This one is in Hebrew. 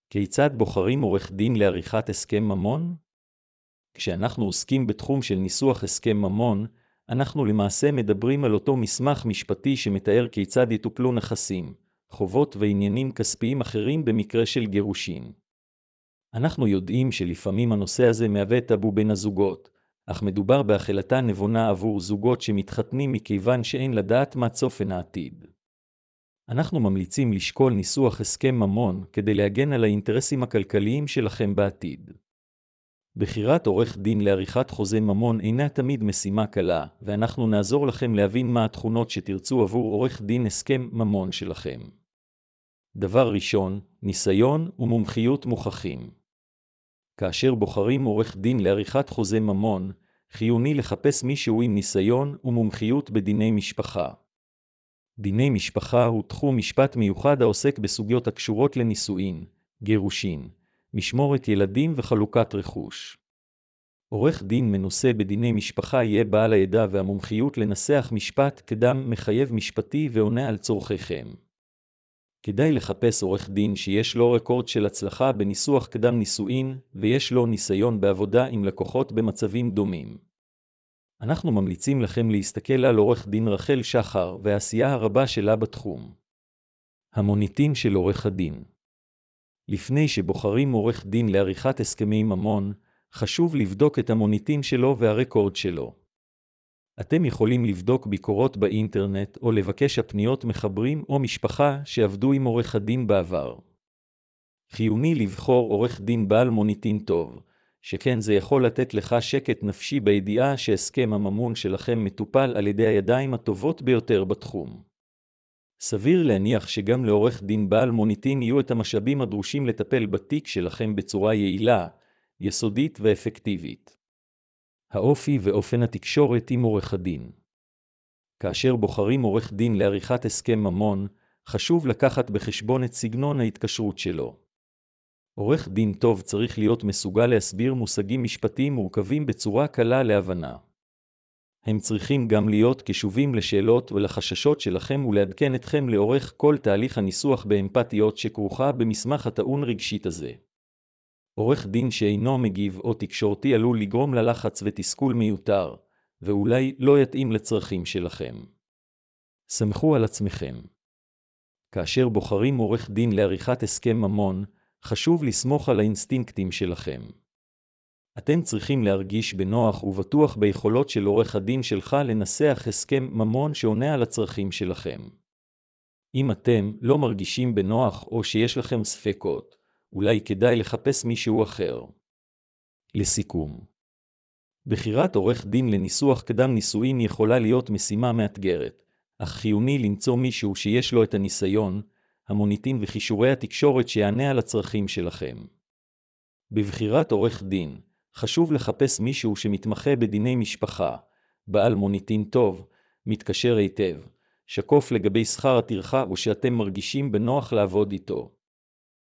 כיצד בוחרים עורך דין לעריכת הסכם ממון? כשאנחנו עוסקים בתחום של ניסוח הסכם ממון, אנחנו למעשה מדברים על אותו מסמך משפטי שמתאר כיצד יטופלו נכסים, חובות ועניינים כספיים אחרים במקרה של גירושין. אנחנו יודעים שלפעמים הנושא הזה מהווה טאבו בין הזוגות, אך מדובר בהחלטה נבונה עבור זוגות שמתחתנים מכיוון שאין לדעת מה צופן העתיד. אנחנו ממליצים לשקול ניסוח הסכם ממון כדי להגן על האינטרסים הכלכליים שלכם בעתיד. בחירת עורך דין לעריכת חוזה ממון אינה תמיד משימה קלה, ואנחנו נעזור לכם להבין מה התכונות שתרצו עבור עורך דין הסכם ממון שלכם. דבר ראשון, ניסיון ומומחיות מוכחים. כאשר בוחרים עורך דין לעריכת חוזה ממון, חיוני לחפש מישהו עם ניסיון ומומחיות בדיני משפחה. דיני משפחה הוא תחום משפט מיוחד העוסק בסוגיות הקשורות לנישואין, גירושין, משמורת ילדים וחלוקת רכוש. עורך דין מנוסה בדיני משפחה יהיה בעל הידע והמומחיות לנסח משפט קדם מחייב משפטי ועונה על צורכיכם. כדאי לחפש עורך דין שיש לו רקורד של הצלחה בניסוח קדם נישואין ויש לו ניסיון בעבודה עם לקוחות במצבים דומים. אנחנו ממליצים לכם להסתכל על עורך דין רחל שחר והעשייה הרבה שלה בתחום. המוניטין של עורך הדין. לפני שבוחרים עורך דין לעריכת הסכמי ממון, חשוב לבדוק את המוניטין שלו והרקורד שלו. אתם יכולים לבדוק ביקורות באינטרנט או לבקש הפניות מחברים או משפחה שעבדו עם עורך הדין בעבר. חיוני לבחור עורך דין בעל מוניטין טוב, שכן זה יכול לתת לך שקט נפשי בידיעה שהסכם הממון שלכם מטופל על ידי הידיים הטובות ביותר בתחום. סביר להניח שגם לעורך דין בעל מוניטין יהיו את המשאבים הדרושים לטפל בתיק שלכם בצורה יעילה, יסודית ואפקטיבית. האופי ואופן התקשורת עם עורך הדין. כאשר בוחרים עורך דין לעריכת הסכם ממון, חשוב לקחת בחשבון את סגנון ההתקשרות שלו. עורך דין טוב צריך להיות מסוגל להסביר מושגים משפטיים מורכבים בצורה קלה להבנה. הם צריכים גם להיות קשובים לשאלות ולחששות שלכם ולעדכן אתכם לאורך כל תהליך הניסוח באמפתיות שכרוכה במסמך הטעון רגשית הזה. עורך דין שאינו מגיב או תקשורתי עלול לגרום ללחץ ותסכול מיותר, ואולי לא יתאים לצרכים שלכם. סמכו על עצמכם. כאשר בוחרים עורך דין לעריכת הסכם ממון, חשוב לסמוך על האינסטינקטים שלכם. אתם צריכים להרגיש בנוח ובטוח ביכולות של עורך הדין שלך לנסח הסכם ממון שעונה על הצרכים שלכם. אם אתם לא מרגישים בנוח או שיש לכם ספקות, אולי כדאי לחפש מישהו אחר. לסיכום. בחירת עורך דין לניסוח קדם נישואין יכולה להיות משימה מאתגרת, אך חיוני למצוא מישהו שיש לו את הניסיון, המוניטין וכישורי התקשורת שיענה על הצרכים שלכם. בבחירת עורך דין, חשוב לחפש מישהו שמתמחה בדיני משפחה, בעל מוניטין טוב, מתקשר היטב, שקוף לגבי שכר הטרחה ושאתם מרגישים בנוח לעבוד איתו.